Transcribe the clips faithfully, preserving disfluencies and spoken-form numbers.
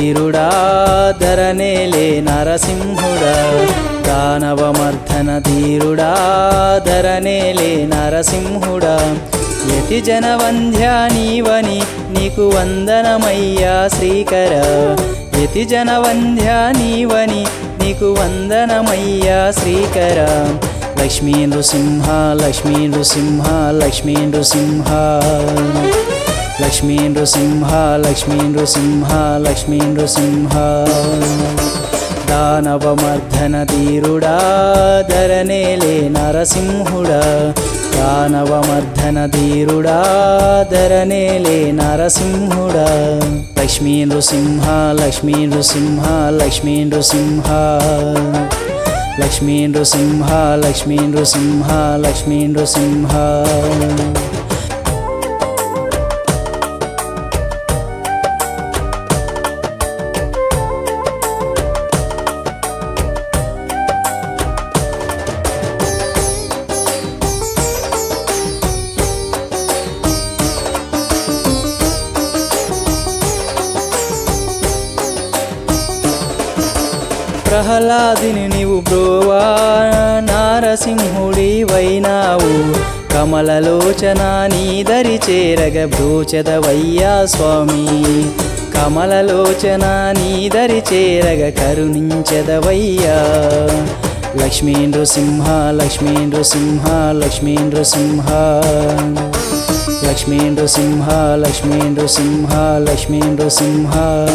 ధీరుడా ధరనేలే నరసింహుడా దానవమర్ధన ధీరుడా ధరనేలే నరసింహుడా యతి జనవంధ్యా నీవని నీకు వందనమయ్యా శ్రీకర యతి జనవంధ్యా నీవని నీకు వందనమయ్యా శ్రీకర లక్ష్మీ నృసింహ లక్ష్మీ నృసింహ లక్ష్మీ నృసింహ లక్ష్మీ నృసింహ లక్ష్మీ నృసింహ లక్ష్మీ నృసింహ దానవమర్ధన ధీరుడా ధరనేలే నరసింహుడా దానవమర్ధన ధీరుడా ధరనేలే నరసింహుడా లక్ష్మీ నృసింహ లక్ష్మీ నృసింహ లక్ష్మీ నృసింహ లక్ష్మీ నృసింహ లక్ష్మీ నృసింహ లక్ష్మీ నృసింహ ప్రహ్లాదిని నీవు బ్రోవా నారసింహుడి వైనావు కమలలోచన నీదరి చేరగ బ్రోచదవయ్యా స్వామి కమలలోచన నీదరి చేరగ కరుణించదవయ్యా లక్ష్మీ నృసింహ లక్ష్మీ నృసింహ లక్ష్మీ నృసింహ లక్ష్మీ నృసింహ లక్ష్మీ నృసింహ లక్ష్మీ నృసింహ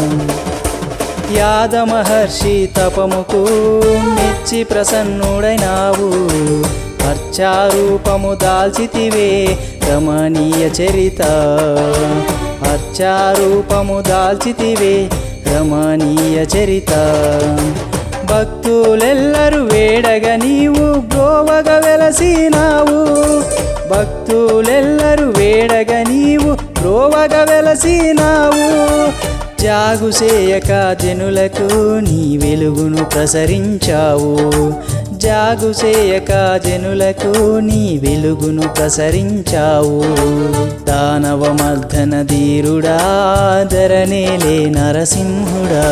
యాదమహర్షి తపముకు మెచ్చి ప్రసన్నుడైనావు అర్చారూపము దాల్చితివే రమణీయ చరిత అర్చారూపము దాల్చితివే రమణీయ చరిత భక్తులెల్లరు వేడగ నీవు బ్రోవగ వెలసినావు భక్తులెల్లరు వేడగ నీవు బ్రోవగ వెలసినావు జాగుసేయక జనులకు నీ వెలుగును ప్రసరించావు జాగుసేయక జనులకు నీ వెలుగును ప్రసరించావు దానవమర్ధన ధీరుడా ధరనేలే నరసింహుడా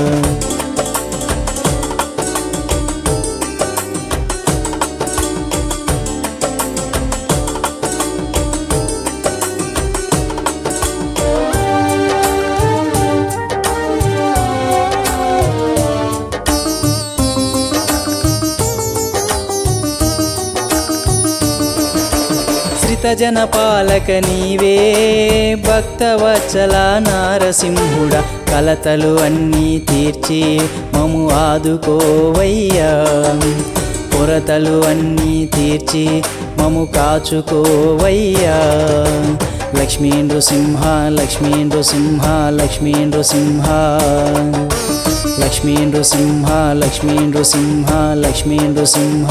జన పాలక నీవే భక్తవత్సల నారసింహుడా కలతలు అన్నీ తీర్చి మము ఆదుకోవయ్యా కొరతలు అన్నీ తీర్చి మము కాచుకోవయ్యా లక్ష్మీ నృసింహ లక్ష్మీ నృసింహ లక్ష్మీ నృసింహ లక్ష్మీ నృసింహ లక్ష్మీ నృసింహ లక్ష్మీ నృసింహ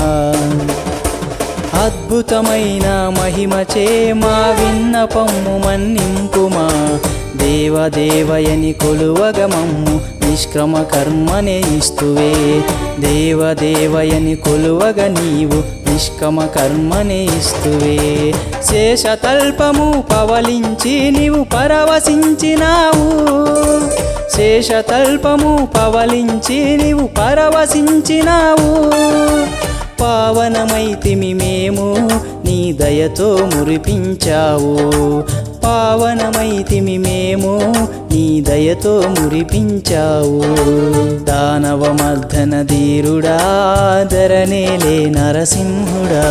అద్భుతమైన మహిమచే మా విన్నపమ్ము మన్నింపుమా దేవదేవయని కొలువగమమ్ము నిష్క్రమ కర్మనే ఇస్తువే దేవదేవయని కొలువగ నీవు నిష్కమ కర్మనే ఇస్తువే శేషతల్పము పవలించి నీవు పరవశించినావు శేషతల్పము పవలించి నీవు పరవశించినావు పావనమైతిమి మేము నీ దయతో మురిపించావు పావనమైతిమి మేము నీ దయతో మురిపించావు దానవమర్ధన ధీరుడా ధరనేలే నరసింహుడా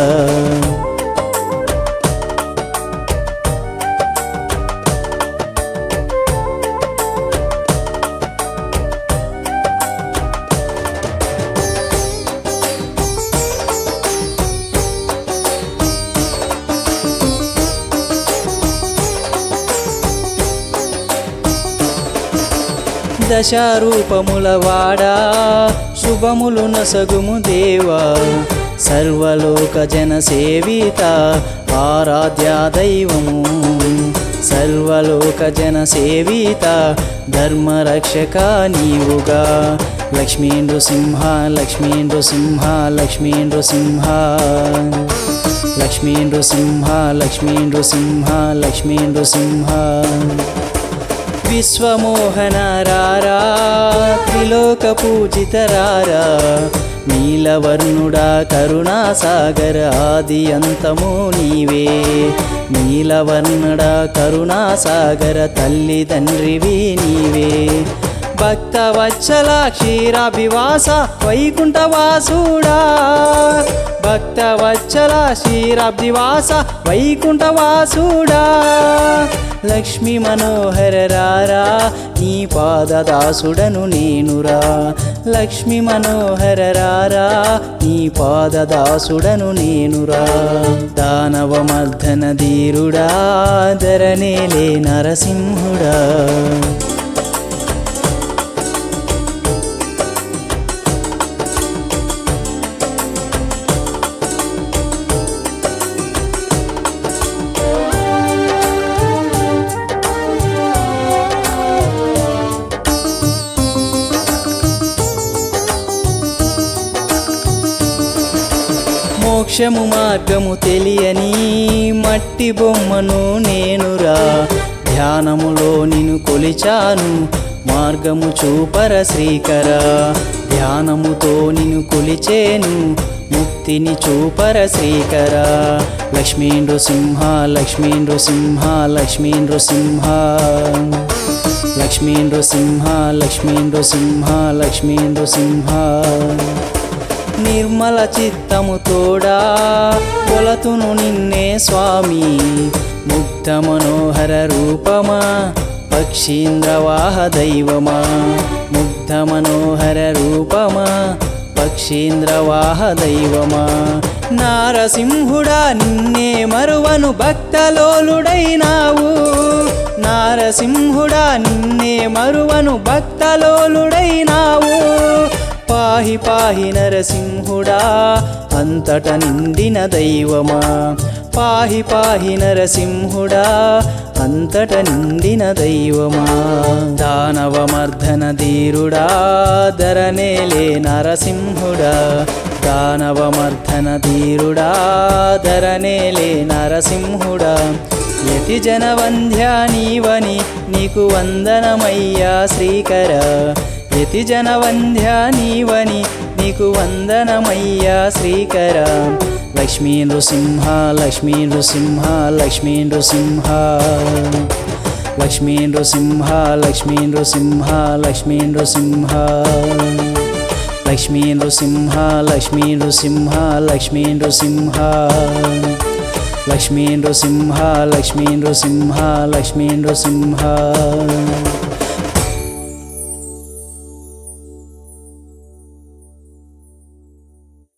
దశారూపముల వాడా శుభములు నొసగుము దేవా సర్వలోక జన సేవిత ఆరాధ్య దైవము సర్వలోక జన సేవిత ధర్మరక్షక నీవుగా లక్ష్మీ నృసింహ లక్ష్మీ నృసింహ లక్ష్మీ నృసింహ లక్ష్మీ నృసింహ లక్ష్మీ నృసింహ లక్ష్మీ నృసింహ విశ్వమోహన రారా త్రిలోక పూజిత రారా నీలవర్ణుడా కరుణాసాగర ఆది అంతము నీవే నీలవర్ణుడా కరుణాసాగర తల్లి తండ్రివి నీవే భక్తవత్సల క్షీరాభివాస వైకుంఠవాసుడా భక్తవత్సల క్షీరాబ్దివాస వైకుంఠవాసుడా లక్ష్మీ మనోహర రారా నీ పాదదాసుడను నేనురా లక్ష్మీ మనోహర రారా నీ పాదదాసుడను నేనురా దానవమర్ధన ధీరుడా ధరణేలే నరసింహుడా మోక్షము మార్గము తెలియని మట్టి బొమ్మను నేనురా ధ్యానములో నిన్ను కొలిచాను మార్గము చూపర శ్రీకర ధ్యానముతో నిన్ను కొలిచేను ముక్తిని చూపర శ్రీకర లక్ష్మీ నృసింహ లక్ష్మీ నృసింహ లక్ష్మీ నృసింహ లక్ష్మీ నృసింహ లక్ష్మీ నృసింహ లక్ష్మీ నృసింహ నిర్మల చిత్తము తోడా కొలతును నిన్నే స్వామి ముగ్ధ మనోహర రూపమా పక్షీంద్రవాహ దైవమా ముగ్ధ మనోహర రూపమా పక్షీంద్రవాహ దైవమా నారసింహుడా నిన్నే మరువను భక్తలోలుడైనావు నారసింహుడా నిన్నే మరువను భక్తలోలుడైనావు పాహి పాహి నరసింహుడా అంతట నిండిన దైవమా పాహి పాహి నరసింహుడా అంతట నిండిన దైవమా దానవమర్ధన ధీరుడా ధరణేలే నరసింహుడా దానవమర్ధన ధీరుడా ధరణేలే నరసింహుడా యతి జనవంధ్యా నీవని నీకు వందనమయ్యా శ్రీకర యతి జనవంధ్యా నీవని నీకు వందనమయ్యా శ్రీకర లక్ష్మీ నృసింహ లక్ష్మీ నృసింహ లక్ష్మీ నృసింహ లక్ష్మీ నృసింహ లక్ష్మీ నృసింహ లక్ష్మీ నృసింహ లక్ష్మీ నృసింహ లక్ష్మీ నృసింహ లక్ష్మీ నృసింహ లక్ష్మీ నృసింహ లక్ష్మీ నృసింహ లక్ష్మీ నృసింహ